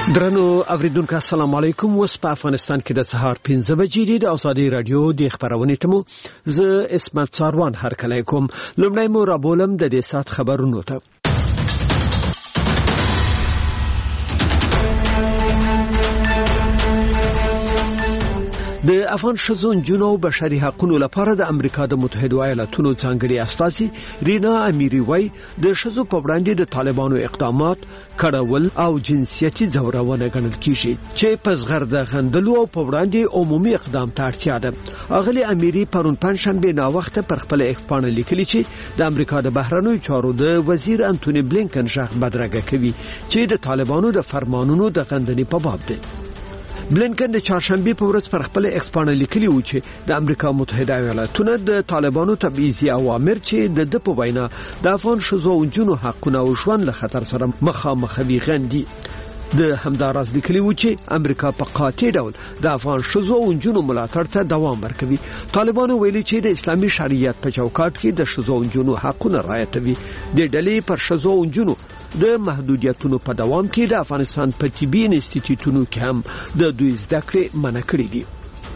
درنو اوریدونکو السلام علیکم. اوس په افغانستان کې د سهار 5 بجې د ازادي رادیو د خبرونې ټمو زه اسمت ساروان هرکلی کوم. لومړی مو رابولم د دې سات خبرونو ته. د افغان شذو جنو بشري حقوقو لپاره د امریکا د متحده ایالاتونو ځانګړي استازي رینا امیری وای د شذو په وړاندې د طالبانو اقدامات کړهول او جنسيتي ځورونه ګڼل کیږي چې په زغرده غندلو او په وړاندې عمومي اقدام ته اړتیا ده. اغلی امیری پرون پنځشنبه نا وخت پر خپل ایکسپانه لیکلي چې د امریکا د بهرنیو چارو د وزیر انټونی بلینکن ځخ بدرګه کوي چې د طالبانو د فرمانونو د غندنې په باب ده. بلینکن د چهارشنبه په ورځ پر خپل ایکسپانه لیکلي و چې د امریکا متحده ایالاتونو د طالبانو تبعیضي اوامر چې د په وینا د افغان شذو او جنو حقونه او ژوند له خطر سره مخامخ وي غندي. د همدارس لیکلي و چې امریکا په قاطع ډول د افغان شذو او جنو ملاتړ ته دوام ورکوي. طالبانو ویلي چې د اسلامي شریعت په چوکاټ کې د شذو او جنو حقونه رعایتوي. د ډلې پر شذو او جنو د محدودیتونو په دوام کې د افغانستان په طبي انسټیټیوټونو کې هم د دوی زده کړې منع کړې دي.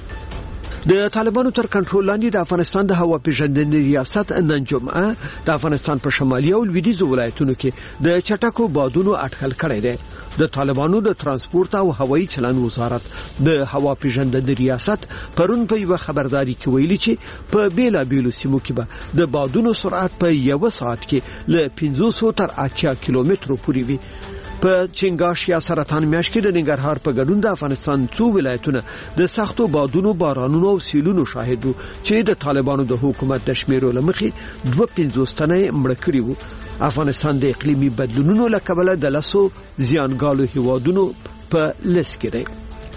د طالبانو تر کنټرول لاندې د افغانستان د هوا پیژندنې ریاست نن جمعه د افغانستان په شمالي او لویدیځو ولایتونو کې د چټکو بادونو اټکل کړی دی. د طالبانو د ترانسپورت او هوایي چلند وزارت د هوا پیژندنې ریاست پرون په یو خبرداري کې ویلي چې په بیلابیلو سیمو کې به د بادونو سرعت په یو ساعت کې له 500 تر 80 کیلومترو پورې وي. په چنګاش یا سرطان میاشت کې د ننګرهار په ګډون د افغانستان څو ولایتونه د سختو بادونو بارانونو او سیلونو شاهد وو چې د طالبانو د حکومت د شمیرو لمخې 250 تنه مړ کړي وو. افغانستان د اقلیمي بدلونونو له کبله د لاسو زیانګالو هیوادونو په لست کې دی.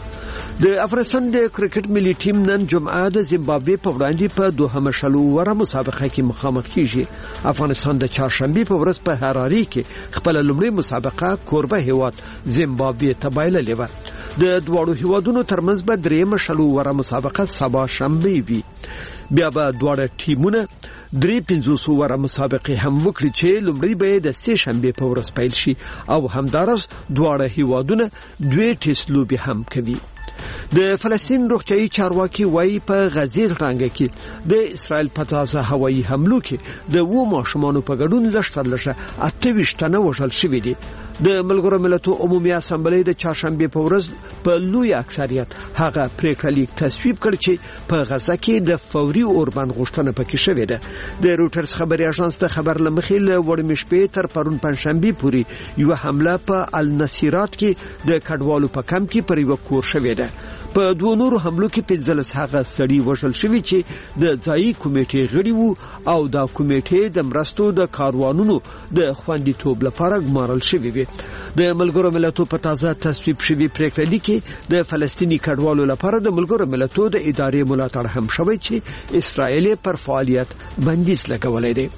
د افغانستان د کرکټ ملي ټیم نن جمعه د زیمبابوې په وړاندې په دوهمه شلوره مسابقه کې مخامخ کیږي. افغانستان د چهارشنبه په ورځ په هراري کې خپل لومړی مسابقه کوربه هیواد زیمبابوې ته بایللې و. د دوړو هیوادونو ترمنځ به درېمه شلوره مسابقه سبا شنبه وي. بیا به دوړ ټیمونه 350 وره مسابقه هم وکړي چې لومړی به د سه شنبه په ورځ پیل شي او همدارس دوړ هیوادونه دوی ټیسټ لوبي هم کوي. د فلسطین روغتيایي چارواکي وایي په غزې ټانګه کې د اسرائیل په تازه هوایي حملو کې د وو ماشومان په ګډون لشترلشه 28 تنه وژل شوي دي. د ملګرو ملتونو عمومي اسامبلې د چهارشنبه په ورځ په لوی اکثریت هغه پریکړه لیک تصویب کړ چې په غزه کې د فوري اوربند غوښتنه پکې شوې ده. د روټرز خبري اژانس ته خبر لمخې له وړمشپې تر پرون پنځشنبه پورې یو حمله په النصيرات کې د کډوالو په کمپ کې پر یو کور شوې ده. په دوه نورو حملو کې 15 هغه سړي وژل شوي چې د ځایي کمیټې غړي وو او د کمیټې د مرستو د کاروانونو د خوندیتوب لپاره ګمارل شوي وي. د ملګرو ملتونو په تازه تصویب شوی پریکړه لیکي د فلسطیني کډوالو لپاره د ملګرو ملتونو د ادارې ملاتړ هم شوی چې اسرائیل پر فعالیت بندیز لګولې ده.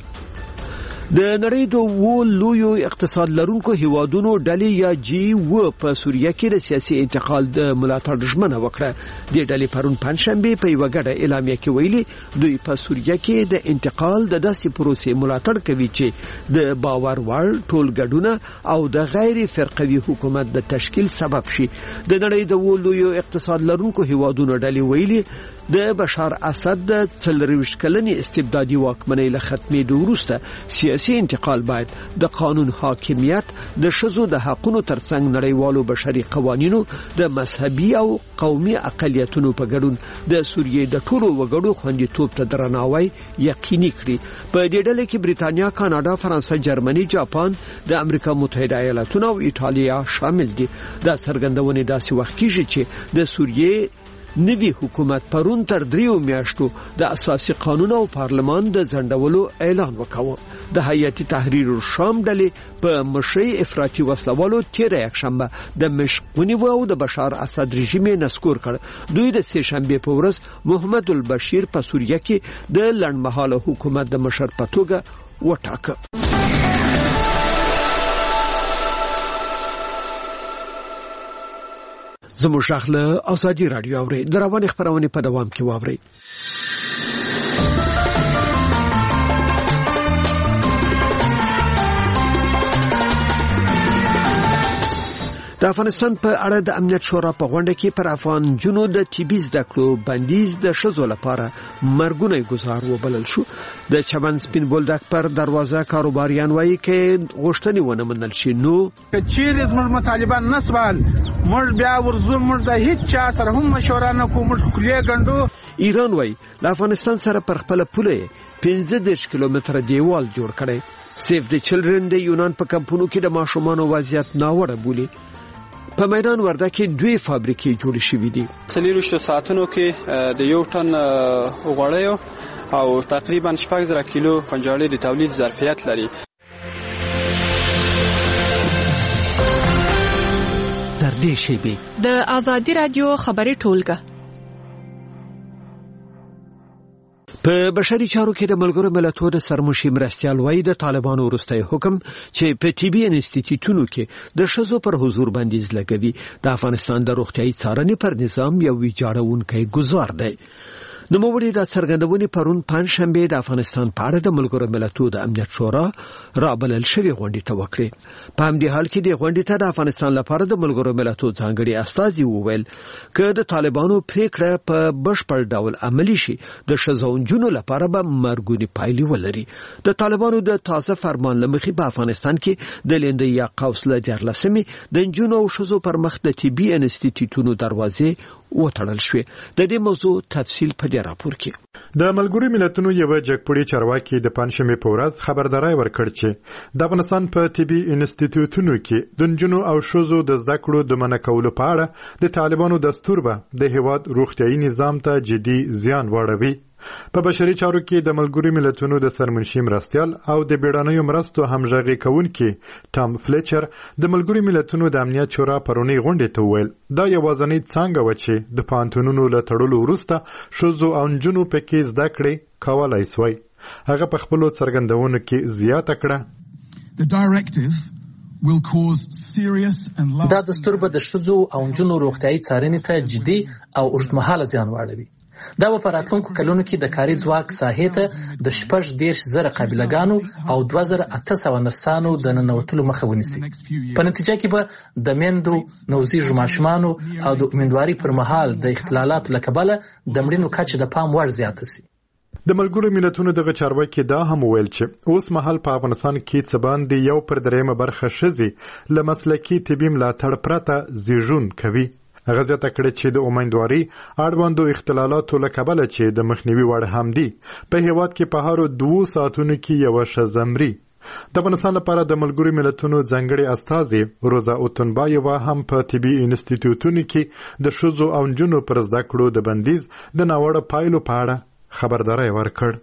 د نړۍ د وو لویو اقتصاد لرونکو هیوادونو ډلې یا G7 په سوریه کې د سیاسي انتقال د ملاتړ ژمنه وکړه. د ډلې پرون پنځشنبه په یو غړ اعلامیه کې ویلي دوی په سوریه کې د انتقال د داسې پروسې ملاتړ کوي چې د باور وړ ټولګډونه او د غیر فرقوي حکومت د تشکیل سبب شي. د نړۍ د وو لویو اقتصاد لرونکو هیوادونو ډلې ویلي د بشار اسد د 40 کلنې استبدادي واکمنۍ له ختمېدو وروسته سیاسي انتقال باید د قانون حاکمیت د شذو د حقوقو ترڅنګ نړیوالو بشري قوانینو د مذهبي او قومي اقلیتونو په ګډون د سوریې د ټولو وګړو خوندیتوب ته درناوی یقیني کړي. په دې ډله کې بریتانیا، کاناډا، فرانسه، جرمني، جاپان، د امریکا متحده ایالاتونو او ایټالیا شامل دي. دا څرګندونه داسې وخت کېږي چې د سوریې نوی حکومت پرون تر 3 میاشتو د اساسي قانون او پارلمان د ځنډولو اعلان وکاوه. د هیئت تحریر الشام ډلې په مشرۍ افراطي وسلوالو تیر یکشنبه د مشق ونیو او د بشار اسد رژیم نسکور کړ. دوی د سه شنبه په ورځ محمد البشیر په سوریه کې د لنډمهاله حکومت د مشر په توګه وټاکه. زموږ شاخله ازادي رادیو اوري د رواني خبرونه په دوام کې واوري. د د افغانستان په اړه د امنیت شورا په غونډه کې پر افغان جنو د طبي زده کړو بندیز د شذو لپاره مرګونی گزار وبلل شو. د چمن سپین بولدک پر دروازه کاروباریان وایي کې غوښتنې ونه منل شي نو چیرې زموږ مطالبان نسوال موږ بیا ورزو موږ د هیڅ چا سره هم مشوره نه کوو موږ کلیه ګڼو. ایران وایي له افغانستان سره پر خپل پوله 15 کیلومتره دیوال جوړ کړي. سیف د چلډرن د یونان په کمپونو کې د ماشومانو وضعیت ناوړه بولي. په میدان ورده کې 2 فابریکې جوړې شوې دي. 4 ساعتونو کې د یو ټن غوړیو او تقریبا 6000 کیلو پنجالې د تولید ظرفیت لري. در دې شیبه د آزادی رادیو خبري ټولګه په بشري چارو کې د ملګرو ملتونو د سرمشي مرستيال وایي د طالبانو وروستي حکم چې په طبي انسټیټیوټونو کې د شذو پر حضور بندیز لګوي د افغانستان د روغتيایي څارنې پر نظام یو ویجاړونکی گزار دی. نو موږ د څرګندونې پرون پنځشنبه د افغانستان په اړه د ملګرو ملتونو د امنیت شورا رابلل شوی غونډه ته وکړه. په همدې حال کې د غونډې ته د افغانستان لپاره د ملګرو ملتونو ځانګړي استازي وویل چې د طالبانو پریکړه په بشپړ ډول عملی شي د شذوونجونو لپاره به مرګونی پایلې ولري. د طالبانو د تازه فرمان لمخې په افغانستان کې د لیندۍ یا قوس له 14مې د جنونو او شذو پر مخ د طبي انسټیټیوټونو دروازې وټړل شوې. د دې موضوع تفصیل په دې راپور کې د ملګرو ملتونو یو جګپړی چارواکي د پنځمې په ورځ خبرداري ورکړ چې د افغانستان په طبي انسټیټیوټونو کې د جنونو او شذو د زده کړو د منع کولو په اړه د طالبانو دستور به د هیواد روغتيایي نظام ته جدي زیان واړوي. په بشري چارو کې د ملګرو ملتونو د سرمنشي مرستيال او د بیړنیو مرستو همغږي کوونکي ټام فلیچر د ملګرو ملتونو د امنیت شورا پرونی غونډې ته وویل دا یوازنی څنګه و چې د پانتونونو له تړلو وروسته شذو او جنونو پکې زده کړې کولای شوی. هغه په خپل څرګندونو کې زیاته کړه دا دستور به د شذو او جنونو روغتيایي څارنې ته جدي او اوږدمهاله زیان واړوي. دا په راتلونکو کلونو کې د کاري ځواک ساحې ته د 14,000 قابلګانو او 2800 نرسانو د ننوتلو مخه ونیسي. په نتیجه کې به د میندو نوزیږو ماشومانو او د امیندواري پر مهال د اختلالاتو له کبله د مړینو کچه د پام وړ زیاته سي. د ملګرو ملتونو دغه چارواکي دا هم ویل چې اوس مهال په افغانستان کې څه باندې یو پر درېمه برخه شذي له مسلکي طبي ملاتړ پرته زیږون کوي. هغه زیاته کړه چې د امیندواري اړوندو اختلالاتو له کبله چې د مخنیوي وړ هم دي په هیواد کې په هر 2 ساعتونو کې یو شذمري. د افغانستان لپاره د ملګرو ملتونو ځانګړي استازي روزا اوتنبایوا هم په طبي انسټیټیوټونو کې د شذو او جنونو پر زده کړو د بندیز د ناوړه پایلو په اړه خبرداري ورکړ.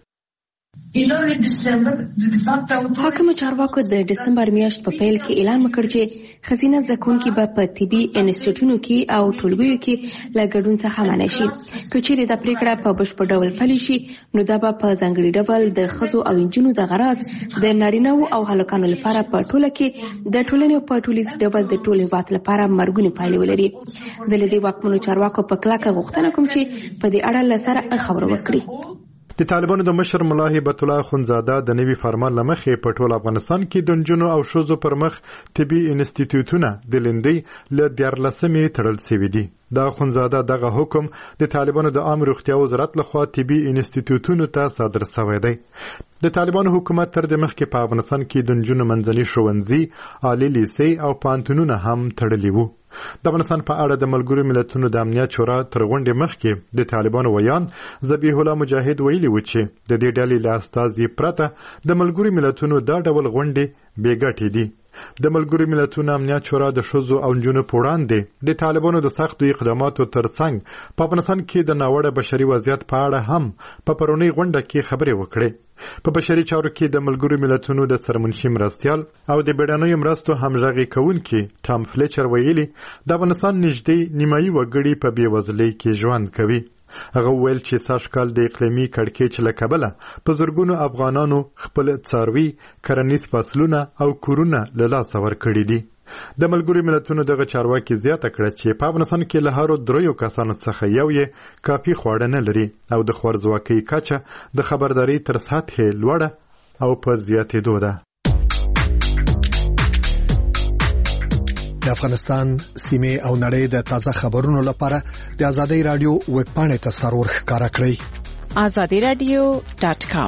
حاکم چارواکو د دسمبر میاشت په پیل کې اعلان وکړ چې خزینه زکونکي به په طبي انسټیټیوټونو کې او ټولګیو کې له ګډون څخه منع شي. که چیرې دا پریکړه په بشپړ ډول پلي شي نو دا به په ځانګړي ډول د ښځو او نجونو د غراض د نارینه‌و او هلکانو لپاره په ټوله کې د ټولنې په ټولیز ډول د ټول هیواد لپاره مرګونی پایلې ولري. زه له دې واکمنو چارواکو په کلکه غوښتنه کوم چې په دې اړه له سره خبرو وکړي. د طالبانو د مشر ملا هبت الله خنزاده د نوي فرمان لمخې په ټول افغانستان کې د جنونو او شذو پر مخ طبي انسټیټیوټونه د لیندۍ له 14مې تړل شوي دي. دا خنزاده دغه حکم د طالبانو د عام روغتیا وزارت لخوا طبي انسټیټیوټونو ته صادر شوی دی. د طالبانو حکومت تر دې مخکې په افغانستان کې د جنونو منځني ښوونځي، عالي لیسې او پانتونونه هم تړلي وو. د افغانستان په اړه د ملګرو ملتونو د امنیت شورا تر غونډې مخکې د طالبانو ویان ذبیح الله مجاهد ویلي و چې د دې ډلې له استازي پرته د ملګرو ملتونو دا ډول غونډې بې ګټې دي. د ملګرو ملتونو امنیت شورا د شذو او جنونو په وړاندې د طالبانو د سختو اقداماتو ترڅنګ په افغانستان کې د ناوړه بشري وضعیت په اړه هم په پرونی غونډه کې خبرې وکړې. په بشري چارو کې د ملګرو ملتونو د سرمنشي مرستيال او د بیړنیو مرستو همغږي کوونکي ټام فلیچر ویلي د افغانستان نږدې نیمایي وګړي په بېوزلۍ کې ژوند کوي. هغه ویل چې سږکال د اقلیمي کړکېچ له کبله په زرګونو افغانانو خپل څاروي، کرنیز فصلونه او کورونه له لاسه ورکړي دي. د ملګرو ملتونو دغه چارواکي زیاته کړه چې په افغانستان کې له هرو 3 کسانو څخه یو یې کافي خواړه نه لري او د خوارځواکۍ کچه د خبرداري تر سطحې لوړه او په زیاتېدو ده. د افغانستان سیمه او نړۍ د تازه خبرونو لپاره د آزادۍ رادیو ویب پاڼې ته سرور ښکارا کړئ azadiradio.com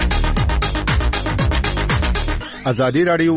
آزادۍ رادیو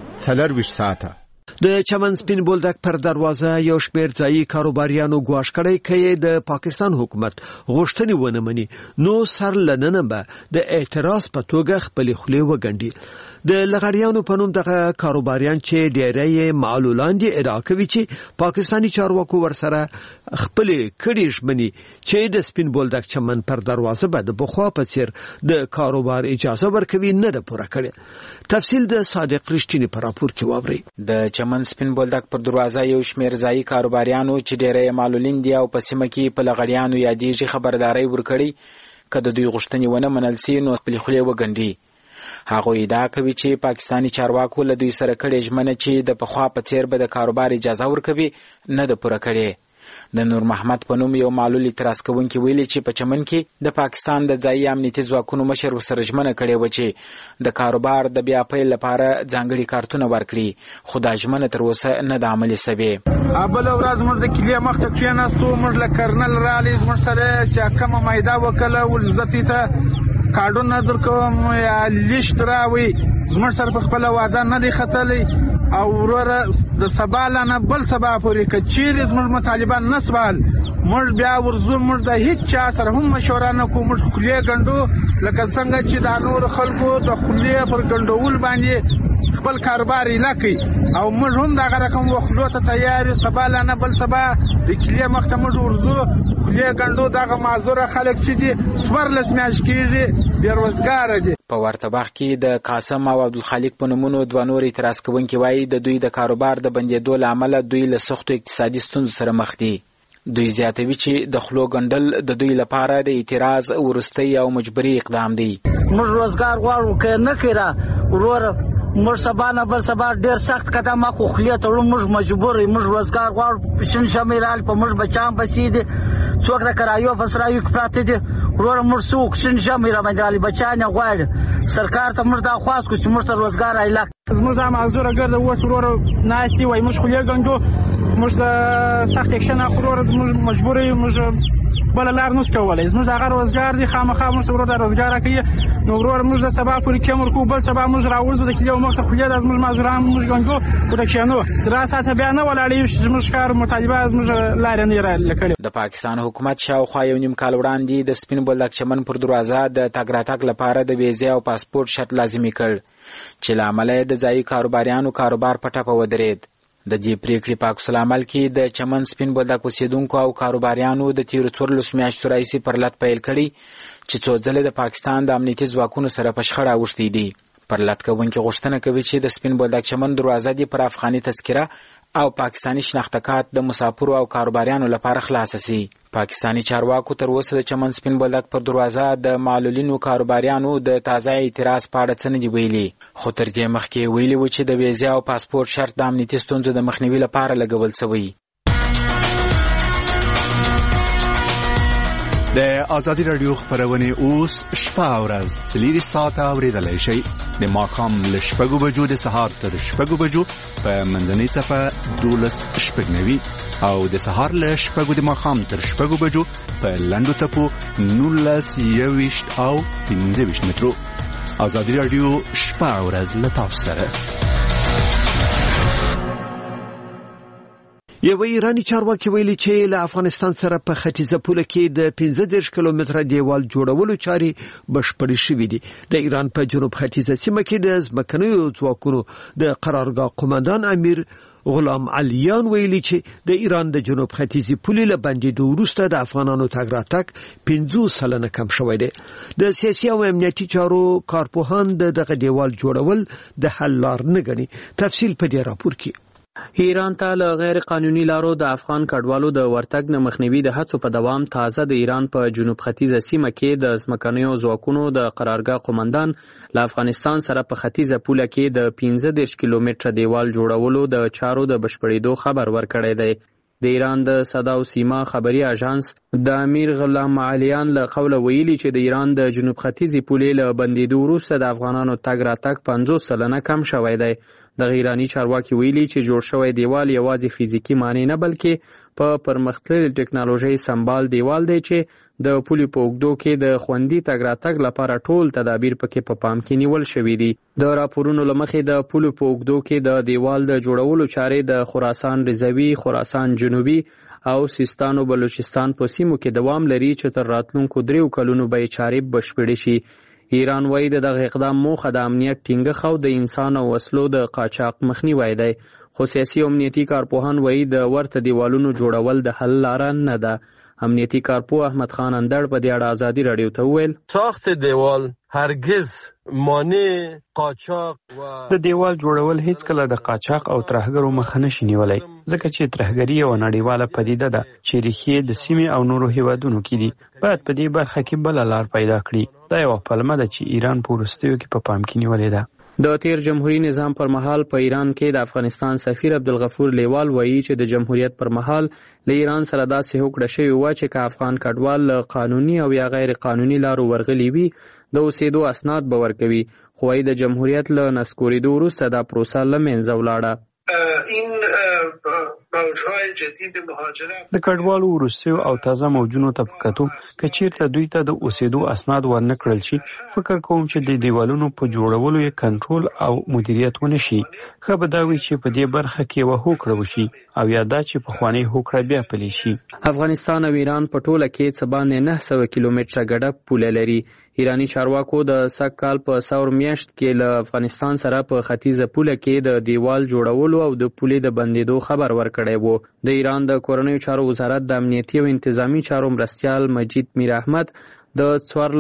24 ساعته د چمن سپین بولدک پر دروازه یو شمېر ځایي کاروباریانو ګواښ کړی چې د پاکستان حکومت غوښتنې ونه مني نو سر لننه به د اعتراض په توګه خپل خولې وګڼي د لغړیانو په نوم دغه کاروباریان چې ډېری معلولان دي ادعا کوي چې پاکستاني چارواکو ورسره خپل کړي ژمنې چې د سپین بولدک چمن پر دروازه به د بخوا په څیر د کاروبار اجازه ورکوي نه ده پوره کړي تفصیل د صادق رښتینی په راپور کې واوري د چمن سپین بولدک پر دروازه یو شمېر ځایي کاروباریانو چې ډېری معلولین دي او په سیمه کې په لغړیانو یادېږي خبرداري ورکړي کله دوی غوښتنې ونه منل سي نو خپل خولې وګڼي هغه ادعا کوي چې پاکستاني چارواکو له دوی سره کړي ژمنه چې د پخوا په څیر به د کاروبار اجازه ورکوي نه ده پوره کړې د نور محمد په نوم یو معلول اعتراض کوونکی ویلي چې په چمن کې د پاکستان د ځایي امنیتي ځواکونو مشر ورسره ژمنه کړې و چې د کاروبار د بیا پیل لپاره ځانګړي کارتونه ورکړي خو دا ژمنه تر اوسه نه ده عملي شوې بل ورځ موږ د کلیه مخته کېناستو موږ له کرنل رالي موږ سره چې کومه مایده وکړه ولزتي ته کارډونه درکوم یا لیست راوي زموږ سره په خپل وعده نه دی ختلی او وروره د سبا لنه بل سبا پورې کچېرې زموږ مطالبان نه سوال موږ بیا ورځو موږ د هیڅ چا سره هم مشوره نه کوو موږ خولې ګنډو لکه څنګه چې د نور خلکو د خولې پر ګنډول باندې خپل کاروبار لکې او موږ هم دغه رقم وخلو ته تیار یو سبا لنه بل سبا د کلیه مخته موږ ورځو خولې ګنډو دغه معذوره خلک چې دي څوارلس میاشتې کېږي بېروزګاره دي په ورته وخت کې د قاسم او عبدالخالق په نومونو دوه نور اعتراض کوونکي وایي د دوی د کاروبار د بندېدو له امله دوی له سختو اقتصادي ستونزو سره مخ دي دوی زیاتوي چې د خلو ګنډل د دوی لپاره د اعتراض وروستی او مجبوري اقدام دی موږ روزګار غواړو که نه کړه وروره موږ سبا نه بل سبا ډېر سخت قدم اخلو خولې تړو موږ مجبور یو موږ روزګار غواړو شین شمیرال په موږ بچان پسې دي څوک د کرایو په سرایو کې پراته دي وروره موږ څوک شین شمیرال باندې بچان غواړي سرکار ته موږ دا خواست کوو چې موږ ته روزګار ایله زموږ معذوره ګرځي اوس وروره ناستي وای موږ خولې ګنډو موږ د سخت اکشن اخلو وروره موږ مجبور یو موږ بل لار نو کولای زموږ هغه روزګار دي خامخا موږ وروره روزګار کوي نو وروره موږ د سبا پورې کوم کو بل سبا موږ راوځو د کلیو مخ ته خولې د موږ معذوران موږ ګنډو او د کښنو دراسته بیا نه ولاړې زموږ کار مطالبه موږ لار نه لکړي د پاکستان حکومت شاوخوا یو نیم کال وړاندې د سپین بولدک چمن پر دروازه د تګ راتګ لپاره د ویزې او پاسپورت شرط لازمي کړ چې له امله د ځایي کاروباریانو کاروبار په ټپه ودرېد د دې پریکړې په عکس العمل کې د چمن سپین بولدک اوسیدونکو او کاروباریانو د تیرو 14 میاشتو راهیسې پر لټ پیل کړي چې څو ځله د پاکستان د امنیتي ځواکونو سره په شخړه اوښتي دي پر لټ کوونکي غوښتنه کوي چې د سپین بولدک چمن دروازه دې پر افغاني تذکره او پاکستانی شناخته کارت د مسافرو او کاروباریانو لپاره خلاص شي پاکستانی چارواکو تر اوسه د چمن سپین بولدک پر دروازه د معلولینو کاروباریانو د تازه اعتراض په اړه څه نه دی ویلي خو تر دې مخکې ویلي و چې د ویزې او پاسپورت شرط د امنیتي ستونزو د مخنیوي لپاره لګول شوی د آزادی رادیو خبرونه اوس شپه او ورځ 3 ساعته اوریدلای شئ د ماښام له 6 بجو د سهار تر 6 بجو په منځنۍ صفه 12:09 او د سهار له 6 د ماښام تر 6 بجو په لنډو صفو 19:20 او 15 مترو آزادی رادیو شپه او ورځ له تاسو سره یو ایرانی چارواکي ویلي چې له افغانستان سره په ختیځه پوله کې د 15 کیلومتره دیوال جوړولو چاري بشپړې شوې دي د ایران په جنوب ختیځه سیمه کې د ځمکنیو ځواکونو د قرارګاه قومندان امیر غلام علیان ویلي چې د ایران د جنوب ختیځي پولې له بندېدو وروسته د افغانانو تګ راتګ 50% کم شوی دی د سیاسي او امنیتي چارو کارپوهان دغه دیوال جوړول د حل لار نه ګڼي تفصیل په دې راپور کې ایران ته له غیر قانوني لارو د افغان کډوالو د ورتګ نه مخنیوي د هڅو په دوام تازه د ایران په جنوب ختیځه سیمه کې د ځمکنیو ځواکونو د قرارګاه قومندان له افغانستان سره په ختیځه پوله کې د 15 کیلومتره دیوال جوړولو د چارو د بشپړېدو خبر ورکړی دی د ایران د صداو سیما خبري اژانس د امیر غلام علیان له قوله ویلي چې د ایران د جنوب ختیځي پولې له بندېدو وروسته د افغانانو تګ راتګ 50% کم شوی دی د ایرانی چارواکي ویلي چې جوړ شوی دیوال یوازې فزیکی معنی نه بلکې په پرمختللي ټکنالوژي سمبال دیوال دی چې د پولې په اوږدو کې د خوندي تګ راتګ لپاره ټول تدابیر پکې په پام کې نیول شوي دي. د راپورونو له مخې د پولې په اوږدو کې د دیوال د جوړولو چارې د خراسان رضوي، خراسان جنوبي او سیستان او بلوچستان په سیمو کې دوام لري چې تر راتلونکو 3 کلونو به چارې بشپړې شي. ایران وایي د دغه اقدام موخه د امنیت ټینګښت او د انسان او وسلو د قاچاق مخنیوی دی. خو سیاسي او امنیتي کارپوهان وایي د ورته دیوالونو جوړول د حل لاره نه ده. امنیتي کارپوه احمد خان اندړ په دې اړه ازادي رادیو ته وویل ساخت دیوال هرگز مانع قاچاق د دیوال جوړول هیڅ کله د قاچاق او ترهګرو مخه نشي نیولای، ځکه چې ترهګري یو نړیواله پدیده ده چې ریښې د سیمې او نورو هیوادونو کې دي. باید په دې برخه کې بل لار پیدا کړي. دا یو پلمه ده چې ایران په وروستیو کې په پام کې نیولې ده. د تیر جمهوریت نظام پر مهال په ایران کې د افغانستان سفیر عبدالغفور لیوال وایي چې د جمهوریت پر مهال له ایران سره داسې هوکړه شوې وه چې که افغان کډوال له قانوني او یا غیر قانوني لارو ورغلي وي د اوسېدو اسناد به ورکوي. خو وايي د جمهوریت له نسکورېدو وروسته دا پروسه له منځه ولاړه. د کډوالو وروستیو او تازه موجونو ته کتو که چیرته دوی ته د اوسېدو اسناد ورنه کړل شي، فکر کوم چې د دیوالونو په جوړولو یې کنټرول او مدیریت ونه شي. ښه به دا وي چې په دې برخه کې یوه هوکړه وشي او یا دا چې پخوانۍ هوکړه بیا پلي شي. افغانستان او ایران په ټوله کې څه باندې 900 کیلومتره ګډه پوله لري. ایرانی چارواکو د سږ کال په ساور میاشت کې له افغانستان سره په ختیځه پوله کې د دیوال جوړولو او د پولې د بندېدو خبر ورکړی وو. د ایران د کورنیو چارو وزارت د امنیتي او انتظامی چارو مرستیال مجید میر احمد د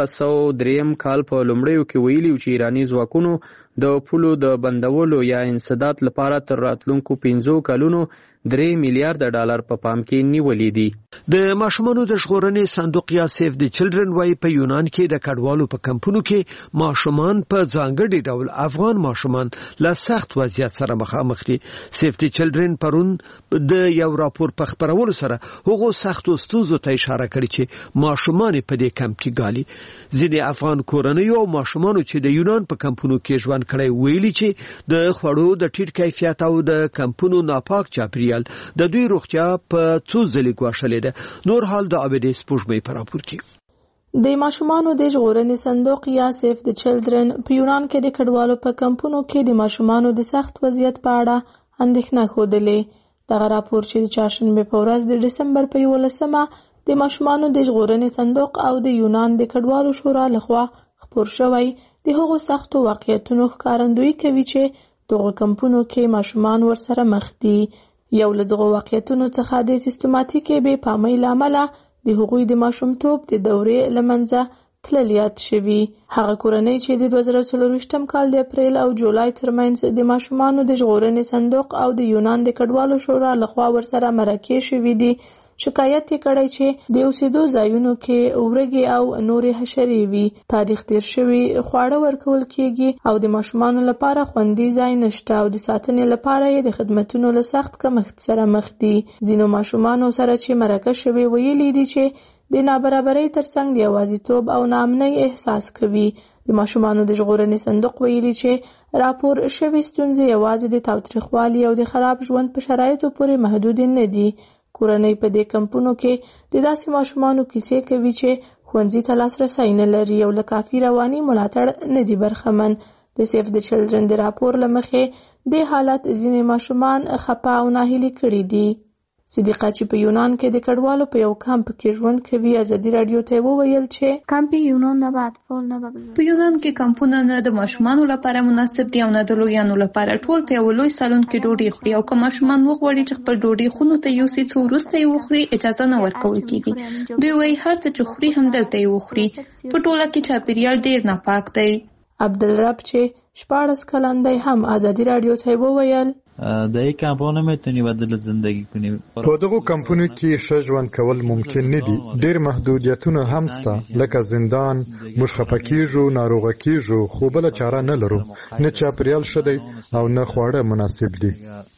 1403 کال په لومړیو کې ویلي چې ایرانی ځواکونو د پولو د بندولو یا انسداد لپاره تر راتلونکو 15 کلونو 3 میلیارډ ډالر په پام کې نیولې دي. د ماشومانو د ژغورنې صندوق یا سیف د چلډرن وايي په یونان کې د کډوالو په کمپونو کې ماشومان په ځانګړي ډول افغان ماشومان له سخت وضعیت سره مخامخ دي. سیف د چلډرن پرون د یو راپور په خبرولو سره هغه سخت ستونزو ته اشاره کړې چې ماشومان په دې کمپ کې ګالي. ځینې افغان کورنیو او ماشومانو چې د یونان په کمپونو کې ژوند کړی ویلي چې د خوړو د ټیټ کیفیت او د کمپونو ناپاک چاپیریال د دوی روغتیا په څو ځلې ګواښلې ده. نور حال د عبدي سپوږمۍ په راپور کې. د ماشومانو د ژغورنې صندوق یا سیف د چلډرن په یونان کې د کډوالو په کمپونو کې د ماشومانو د سخت وضعیت په اړه اندېښنه ښودلې. دغه راپور چې د چهارشنبې په ورځ د ډسمبر په 11مه د ماشومانو د ژغورنې صندوق او د یونان د کډوالو شورا لخوا خپور شوی د هغو سختو واقعیتونو ښکارندویي کوي چې دغه کمپونو کې ماشومان ورسره مخ دي. یو له دغو واقعیتونو څخه د سیستماتیکې بې پامۍ له امله د هغوی د ماشومتوب د دورې له منځه تلل یاد شوي. هغه کورنۍ چې د 2024 کال د اپریل او جولای ترمنځ د ماشومانو د ژغورنې صندوق او د یونان د کډوالو شورا لخوا ورسره مرکې شوي دي، شکایت یې کړی چې د اوسېدو ځایونو کې ورږې او نورې حشرې وي، تاریخ تیر شوي خواړه ورکول کېږي او د ماشومانو لپاره خوندي ځای نشته او د ساتنې لپاره یې د خدمتونو له سخت کمښت سره مخ دي. ځینو ماشومانو سره چې مرکه شوي ویلي دي چې د نابرابرۍ ترڅنګ د یوازیتوب او ناامنۍ احساس کوي. د ماشومانو د ژغورنې صندوق ویلي چې راپور شوي ستونزې یوازې د تاوتریخوالي او د خراب ژوند په شرایطو پورې محدود نه دي. کورنۍ په دې کمپونو کې د داسې ماشومانو کیسې کوي چې ښوونځي ته لاسرسی نه لري او له کافي رواني ملاتړ نه دي برخمن. د سیف د چلډرن د راپور له مخې د حالت ځینې ماشومان خپه او ناهیلي کړي دي. صدیقه چې په یونان کې د کډوالو په یو کمپ کې ژوند کوي ازادي رادیو ته وویل چې کمپ یونان نه بعد فول نه په یونان کې کمپونه نه د ماشومانو لپاره مناسب دي او نه د لویانو لپاره. ټول په یو لوی سالون کې ډوډۍ خوري او که ماشومان وغواړي چې خپل ډوډۍ خونو ته یوسي څو وروسته یې وخوري اجازه نه ورکول کېږي. دوی وایي هر څه چې خوري همدلته یې وخوري. په ټوله کې چاپیریال ډیر ناپاک دی. عبدالرب چې 14 کلن هم ازادي رادیو ته وویل در یک کمپونه نمیتونی بدل زندگی کنی. په دغو کمپونو کې ښه ژوند کول ممکن نه دي. ډېر محدودیتونه هم شته لکه زندان، موږ خفه کېږو، ناروغه کېږو، خو بله چاره نه لرو. نه چاپیریال ښه دی او نه خواړه مناسب دي.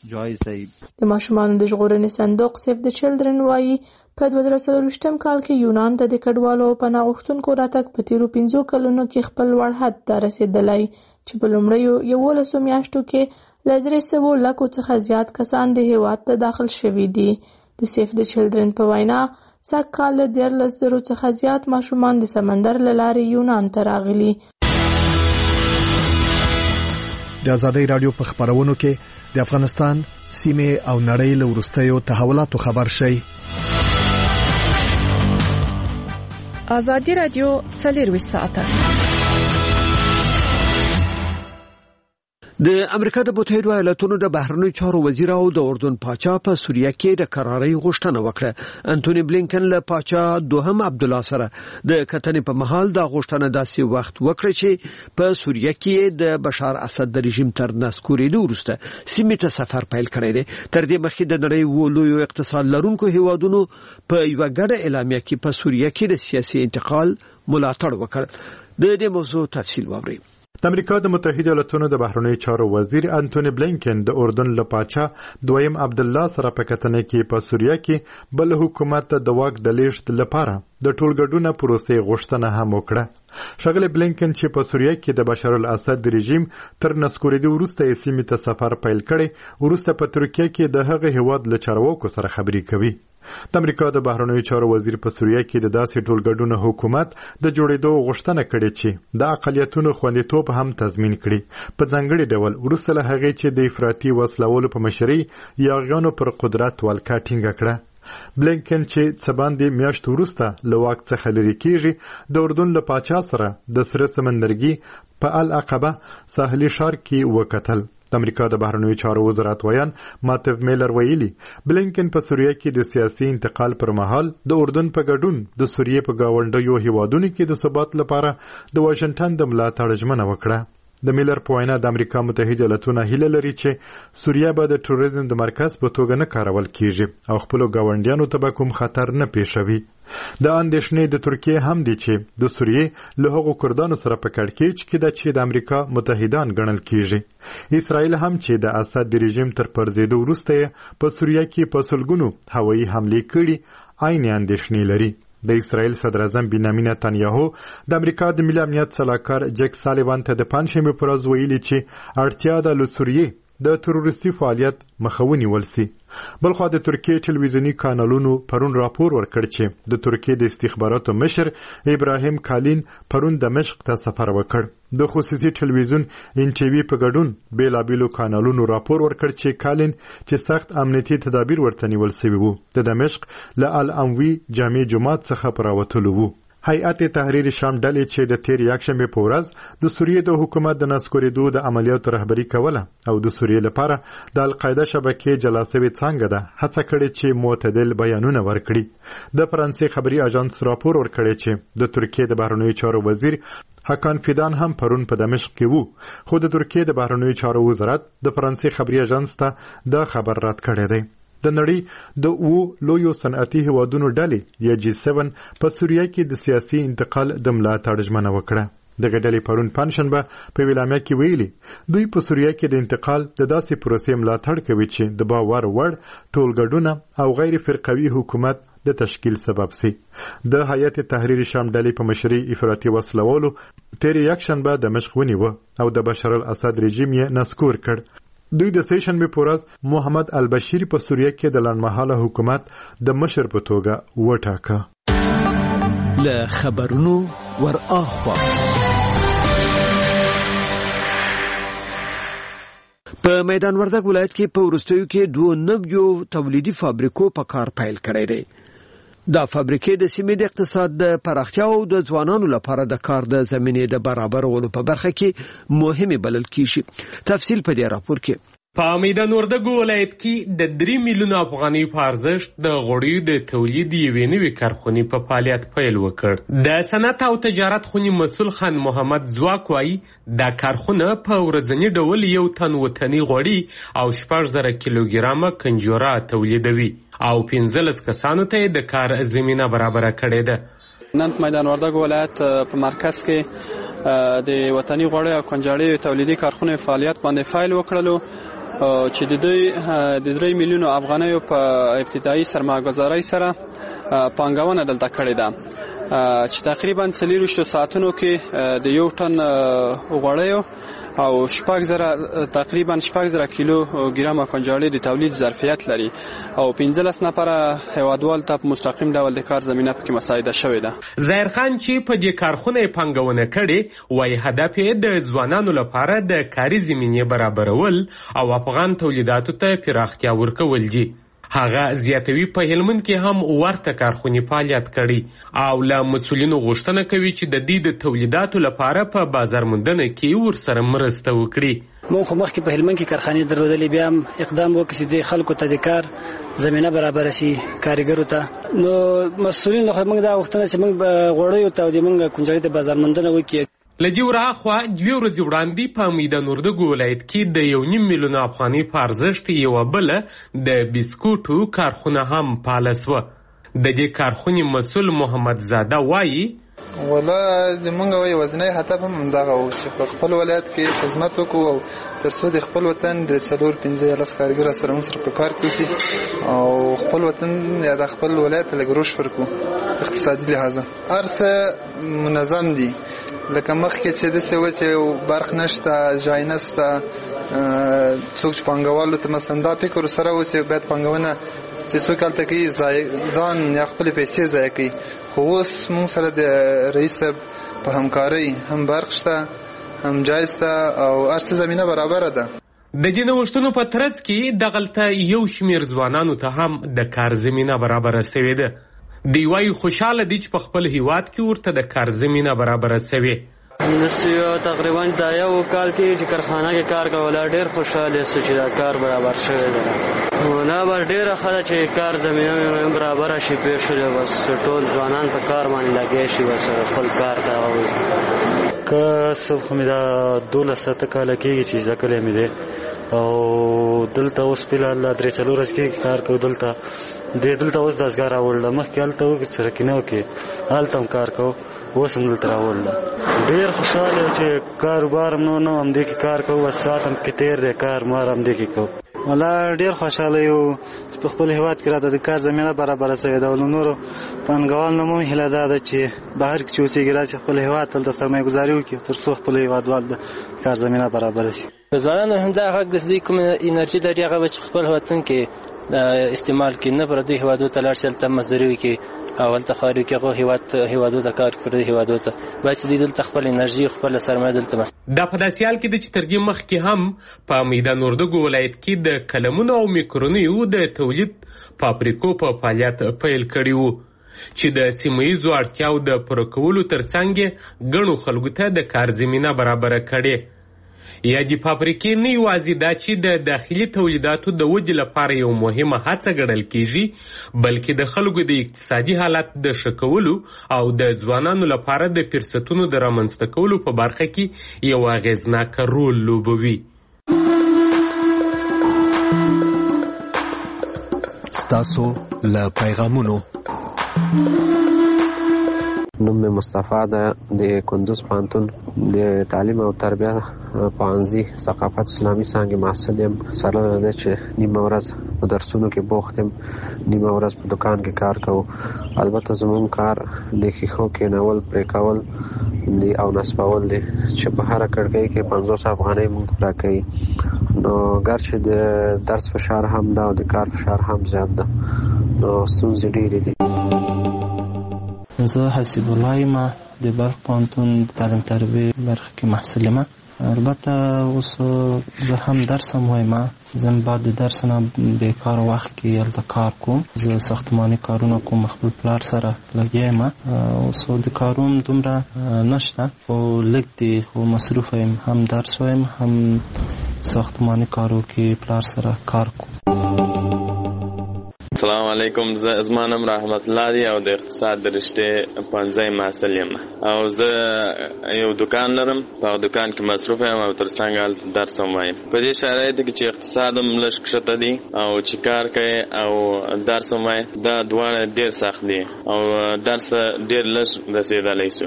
د ماشومانو د ژغورنې صندوق سیف د چلډرن وایي په 2024 کال کې یونان ته د کډوالو او پناه غوښتونکو راتګ په تیرو 15 کلونو کې خپل لوړ حد ته رسېدلی چې په لومړیو 11 میاشتو کې له 300 لکو څخه زیات کسان د هیواد ته داخل شوي دي. د سیف د چلډرن په وینا سږ کال له 14,000 څخه زیات ماشومان د سمندر له لارې یونان ته راغلي. د آزادۍ رادیو په خبرونو کې د افغانستان سیمه او نړۍ له وروستیو تحولاتو خبر شي. آزادۍ رادیو 24 ساعته. د امریکا د متحده ایالاتونو د بهرنیو چارو وزیر او د اردن پاچا په سوریه کې د قرارۍ غوښتنه وکړه. انټونی بلینکن له پاچا دوهم عبدالله سره د کتنې په محل د غوښتنه داسې وخت وکړه چې په سوریه کې د بشار اسد د رژیم تر نسکورېدو وروسته سیمې ته سفر پیل کړی دی. تر دې مخکې د نړۍ لوی اقتصاد لرونکو هیوادونو په یو غړ اعلامیه کې په سوریه کې د سیاسي انتقال ملاتړ وکړ. د دې موضوع تفصیل واورئ. د امریکا د متحده ایالاتونو د بهرنیو چارو وزیر انټونی بلینکن د اردن له پاچا دویم عبدالله سره په کتنه کې په سوریه کې بل حکومت ته د واک د لیږد لپاره د ټولګډونه پروسې غوښتنه هم وکړه. ښاغلی بلینکن چې په سوریه کې د بشار الاسد رژیم تر نسکورېدو وروسته یې سیمې ته سفر پیل کړی، وروسته په ترکیه کې د هغه هیواد له چارواکو سره خبرې کوي. د امریکا د بهرنیو چارو وزیر په سوریه کې د داسې ټولګډونه حکومت د جوړېدو غوښتنه کړې چې د اقلیتونو خوندیتوب هم تضمین کړي، په ځانګړي ډول وروسته له هغې چې د افراطي وسلوالو په مشرۍ یاغیانو پر قدرت ولکه ټینګه کړه. بلینکن چې څه باندې میاشت وروسته له واک څخه لرې کیږي، د اردن له پاچا سره د سره سمندرګي په العقبه ساحلي ښار کې وکتل. د امریکا د بهرنیو چارو وزارت ویان ماتیو میلر ویلي بلینکن په سوریه کې د سیاسي انتقال پر مهال د اردن په ګډون د سوریې په گاونډیو هیوادونو کې د ثبات لپاره د واشنگټن د ملاتړ ژمنه وکړه. د میلر په وینا د امریکا متحده ایالاتونه هیله لري چې سوریه به د ټوریزم د مرکز په توګه نه کارول کیږي او خپل ګاونډیانو ته به کوم خطر نه پیښوي. د اندېښنې د ترکیه هم دي چې د سوریې له هغو کردانو سره په کړکېچ کې ده چې د امریکا متحدان ګڼل کیږي. اسرائیل هم چې د اسد د رژیم تر پرځېدو وروسته په سوریه کې په سلګونو هوایي حملې کړي عین اندېښنې لري. د اسرائیل صدر اعظم بنیامین نتانیاهو د امریکا د ملي امنیت سلاکار جک سالیوان ته د پنځشنبې په ورځ ویلي چې اړتیا ده له سوریې د تروریستي فعالیت مخه ونیول سي. بلخوا د ترکیې ټلویزیوني کانالونو پرون راپور ورکړ چې د ترکیې د استخباراتو مشر ابراهیم کالین پرون دمشق ته سفر وکړ. د خصوصي ټلویزیون NTV په ګډون بیلابیلو کانالونو راپور ورکړ چې کالین چې سخت امنیتي تدابیر ورته نیول شوي وو د دمشق له الاموي جامع جماعت څخه پراوتلو وو. هیئت تحریر شام ډلې چې د تیر یکشنبه په ورځ د سوریې د حکومت د نسکورېدو د عملیاتو رهبري کوله او د سوریې لپاره د القاعده شبکې جلا شوې څانګه ده هڅه کړې چې معتدل بیانونه ورکړي. د فرانسې خبري اژانس راپور ورکړی چې د ترکیې د بهرنیو چارو وزیر حکان فیدان هم پرون په دمشق کې وو، خو د ترکیې د بهرنیو چارو وزارت د فرانسې خبري اژانس ته دا خبر رد کړی دی. د نړۍ د لویو صنعتي هیوادونو ډلې یا G7 په سوریه کې د سیاسي انتقال د ملاتړ ژمنه وکړه. دغه ډلې پرون پنځشنبه په اعلامیه کې ویلي دوی په سوریه کې د انتقال د داسې پروسې ملاتړ کوي چې د باور وړ ټولګډونه او غیر فرقوي حکومت د تشکیل سبب سي. د هیئت تحریر شام ډلې په مشرۍ افراطي وسلوالو تیر یکشنبه دمشق ونیوه او د بشار الاسد رژیم یې نسکور کړ. دوی د سهشنبه په ورځ محمد البشیر په سوریه کې د لنډمهاله حکومت د مشر په توګه وټاکه. له خبرونو ور اخوا په میدان وردګ ولایت کې په وروستیو کې 2 تولیدي فابریکو په کار پیل کړی دی. دا فابریکې د سیمې د اقتصاد د پراختیا او د ځوانانو لپاره د کار د زمینې د برابرولو په برخه کې مهمه بلل کیږي. تفصیل په دې راپور کې. په میدان وردګ ولایت کې د 3 میلیون افغانۍ په ارزښت د غوړیو د تولید یوې نوې کارخونې په فعالیت پیل وکړ. د صنعت او تجارت خونې مسؤل خان محمد ځواک وایي دا کارخونه په ورځني ډول 1 تن وطني غوړي او 6000 کیلوګرامه کنجوره تولیدوي او 15 کسانو ته د کار زمینه برابر کړې ده. نن میدان وردګ ولایت په مرکز کې د وطني غوړي او کنجوړې تولیدي کارخونه فعالیت باندې فعال وکړلو چې د دوی د 3 میلیون افغانیو په ابتدایي سرمایه‌ګذارۍ سره پانګونه دلته کړې ده. چې تقریبا 4 ساعتونو کې د یو ټن غوړیو او تقریبا 6,000 کیلو ګرام کنجاړي د تولید ظرفیت لري او 15 نفره هیوادوال ته مستقیم ډول د کار زمينه پکې مساعده شوې ده. ظاهر خان چې په دې کارخونه پنګونه کړي وای هدف یې د ځوانانو لپاره د کاري زمینې برابرول او افغان تولیداتو ته پراختیا ورکول دي. هغه زیاتوي په هلمند کې هم ورته کارخونې فعالیت کړي او له مسولینو غوښتنه کوي چې د دې د تولیداتو لپاره په بازار موندنه کې ورسره مرسته وکړي. مونږ خو مخکې په هلمند کې کارخانې درلودلې، بیا هم اقدام وکړي چې د خلکو ته د کار زمینه برابر شي کارګرو ته. نو مسولین له موږ دا غوښتنه چې موږ به غوړیو ته او د موږ کنجاړي ته بازار موندنه وکړي. لدی ورهاخوا 2 ورځې وړاندې په میدان وردګو ولایت کې د 1.5 میلیون افغانۍ په ارزښت یوه بله د بسکوټو کارخونه هم فعاله سوه. د دې کارخونې مسؤل محمد زاده وایي ولا زمونږ یوازینی هدف هم همدغه و چې په خپل ولایت کې خدمت وکړو او تر څو د خپل وطن د 4-15 کارګر سره موږ په کار کوو او خپل وطن یا د خپل ولایت لږ روش ورکړو اقتصادي لحاظه. ارسه منظم دي لکه مخکې چې داسې و چې برق نشته، ځای نشته، څوک چې پانګوالو ته مثلا دا فکر سره و چې باید پانګونه چې څوک هلته کوي ځان یا خپلې پیسې ضایع کوي. خو اوس موږ سره د رئیس په همکارۍ هم برق شته، هم ځای شته او هر څه زمینه برابره ده. د دې نوښتونو په ترڅ کې دغلته یو شمېر ځوانانو ته هم د کار زمینه برابره سوې ده. دی وايي خوشاله دي چې په خپل هیواد کې ورته د کار زمینه برابره سوې. تقریبا دا یو کال کې چې کارخانه کې کار کوله ډېر خوشاله سو چې دا کار برابر شوی دی. ولا بر ډېر خلک چې کار زمینه برابر شي پیښ شي، بس ټول ځوانان په کار باندې لګي شي، بس خپل کار کوي. که څه خو مې دا 12 کال کېږي چې ځکه مې دی او دلته اوس په لاله 3-4 ورځې کې کار کوو. دلته اوس داسګار راوړل، مخکې هلته و چې سرکینه کې هلته هم کار کوو، اوس هم دلته راوړل. ډېر خوشحاله چې کاروبار هم نه همدې کې کار کوو، بس ساعت هم کې تېر دی کار مار همدې کې کوو. ولا ډېر خوشحاله یو چې په خپل هیواد کې راته د کار زمینه برابره شوې ده او له نورو پانګوالو نه مو هیله دا ده چې بهر کې چې اوسېږي راشي خپل هیواد ته هلته سرمایه ګزاري وکړي تر څو خپل هیوادوال د کار زمینه برابره شي. ځوانانو همدا حق د دې کوم انرژي لري هغه چې خپل وطن کې استعمال کړي، نه پردي هیوادو ته لاړ شي هلته مزدوري وکړي او هلته ښاري کې هغه هیوادو ته کار پردي هیوادو ته باید چې دوی دلته خپل انرژي خپل سرمایه دلته دا په داسې حال کې ده چې تر دې مخکې هم په میدان وردګو ولایت کې د قلمونو او میکرونیو د تولید فابریکو په فعالیت پیل کړي وو چې د سیمه ییزو اړتیاو د پوره کولو ترڅنګ ګڼو خلکو ته د کار زمینه برابره کړې. یا د فابریکې نه یوازې دا چې د داخلي تولیداتو د ودې لپاره یو مهمه هڅه ګڼل کیږي، بلکې د خلکو د اقتصادي حالت د ښه کولو او د ځوانانو لپاره د فرصتونو د رامنځته کولو په برخه کې یو اغیزناک رول لوبوي. ستاسو له پیغامونو نوم مې مصطفی ده، د کندوز پوهنتون د تعلیم او تربیه پوهنځي ثقافت اسلامي څانګې محصل یم. سره ده چې نیمه ورځ په درسونو کې بوخت یم، نیمه ورځ په دکان کې کار کوو. البته زموږ کار د ښیښو کېنول، پرې کول دی او نصبول دی چې په هره کړکۍ کې 50 افغانۍ موږ راکوي. نو ګرچې د درس فشار هم ده او د کار فشار هم زیات ده، نو ستونزې ډېرې دي. زه حسیب الله یم، د بلخ پوهنتون د تعلیم تربیه برخه کې محصل یم. البته اوس زه هم درس هم وایم، زه بعد د درس نه د کار وخت کې هلته کار کوم. زه ساختماني کارونه کوم، خپل پلار سره لګیا یم. اوس د کارون دومره نشته خو لږ دی، خو مصروف یم، هم درس وایم هم ساختماني کارو کې پلار سره کار کوم. السلام علیکم، زما نوم رحمت الله دی او د اقتصاد د رشتې پوهنځی محصل یم او زه یو دکان لرم، په دکان کې مصروف یم او ترڅنګ هلته درس هم وایم. په دې شرایطو کې چې اقتصاد هم لږ کښته دی او چې کار کوي او درس هم وایي، دا دواړه ډېر سخت دي او درس ډېر لږ رسېدلی شو.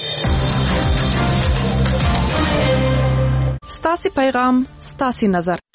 ستاسې پیغام ستاسې نظر.